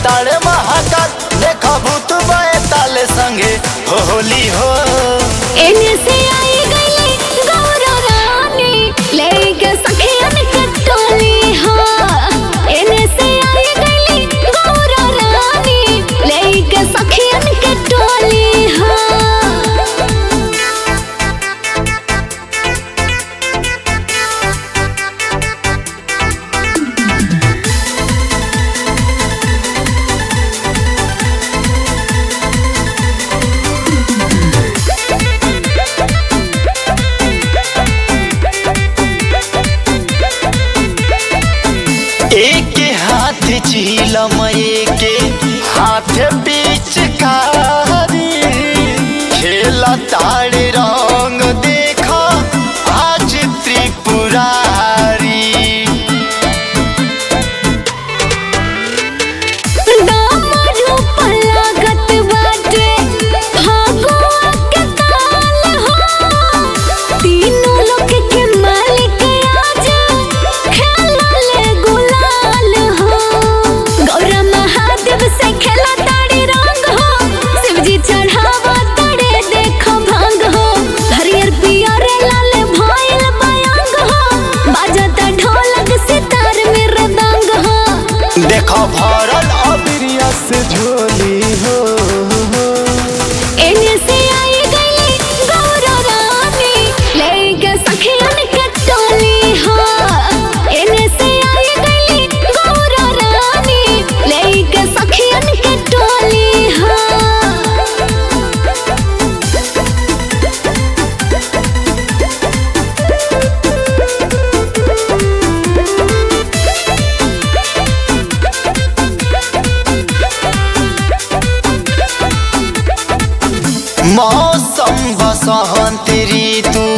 तारे महाकाल देखा भूत बैताल संगे होली हो। एने से आई गई गौरा रानी लेके सखियन के टोली हो। एने से आई गई गौरा रानी लेके सखियन के टोली हो। एक हाथ झीलम के हाथ बीच कारी खेला तारे रंग देखा आज त्रिपुरारी। दामरू पलागत बाटे भागवा के ताल हो। तीनों लोग के मालिक आज खेलले गुलाल हो। गौरा महादेव से खेला ताड़ी रंग हो। शिवजी चढ़ावा ताड़े देखो भांग हो। हरियर पियर लाल भइल बयांग हो। बाजता ढोलक सितार में रदंग हो। देखो भरल अबिरिया से झोली हो। एने से आई गई गौरा रानी लेके सखियन के टोली हो। एने से आई गई गौरा रानी लेके सखियन के टोली हो। मौसम बसंत ऋतु